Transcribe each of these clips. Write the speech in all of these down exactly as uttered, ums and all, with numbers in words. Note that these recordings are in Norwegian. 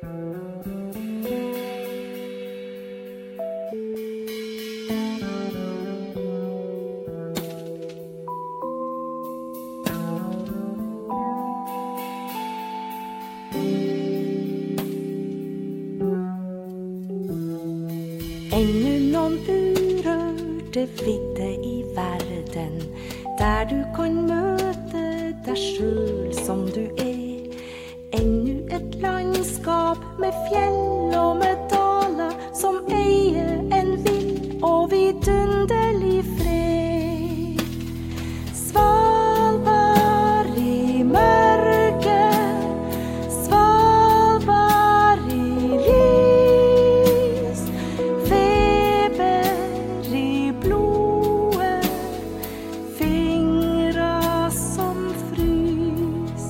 Ännu någon urørte vidde i verden, der du kan møte deg selv som du er. Ännu et landskap med fjell og med daler, som eier en vill og vidunderlig fred. Svalbard i mørket, Svalbard i lys, feber i blodet, fingre som frys.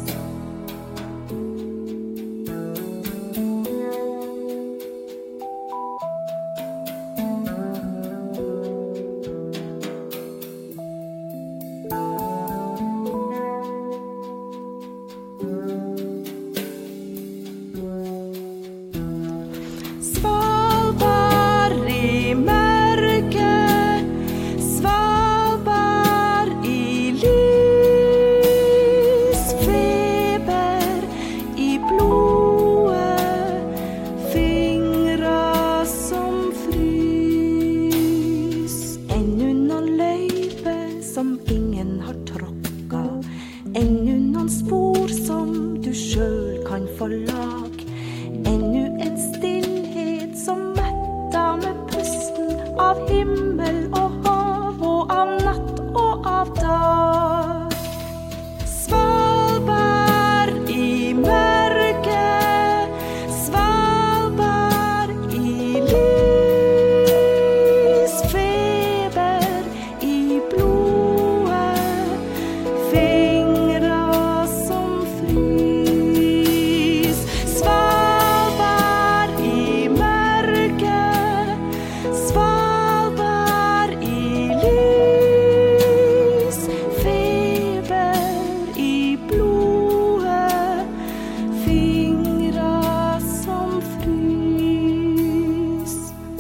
Svalbard i mørket, Svalbard i lys, feber i blodet, fingre som frys. Ännu någon løype som ingen har tråkket, ännu någon spor som du selv kan få lag, ännu en stillhet som mättar med pusten av himmel og hav og av natt og av dag. Svalbard i mørket, Svalbard i lys, feber i blodet, fingre som frys. Svalbard i mørket, Svalbard i lys, feber i blodet, fingre som frys.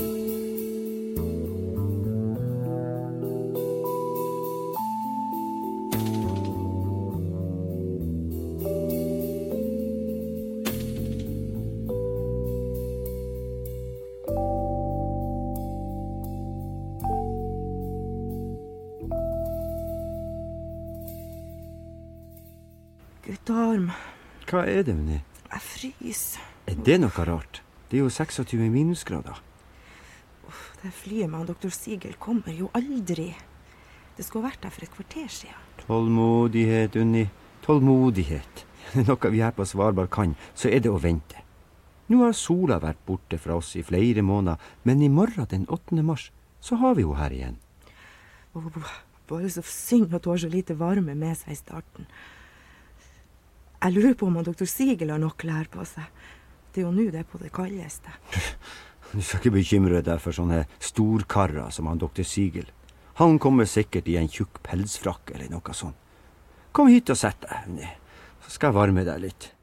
Guttorm, Hva er det, Unni? jeg fryser. Er det noe rart? Det er jo seksogtyve minusgrader. Det flyet med han doktor Sigel kommer jo aldri. Det skulle vært der for et kvarter siden. Tålmodighet, Unni. Tålmodighet. Noe vi her på Svalbard kan, så er det å vente. Nå har sola vært borte fra oss i flere måneder, men i morgen den åttende mars, så har vi jo her igjen. Åh, bare så synd at du har så lite varme med seg i starten. Jeg lurer på om han doktor Sigel har nok klær på seg. Det er jo nå det er på det kaldeste. Du skal ikke bekymre deg for sånne storkarrer som han doktor Sigel. Han kommer sikkert i en tjukk pelsfrakk eller noe sånt. Kom hit og sett deg, Unni. Så skal jeg varme deg litt.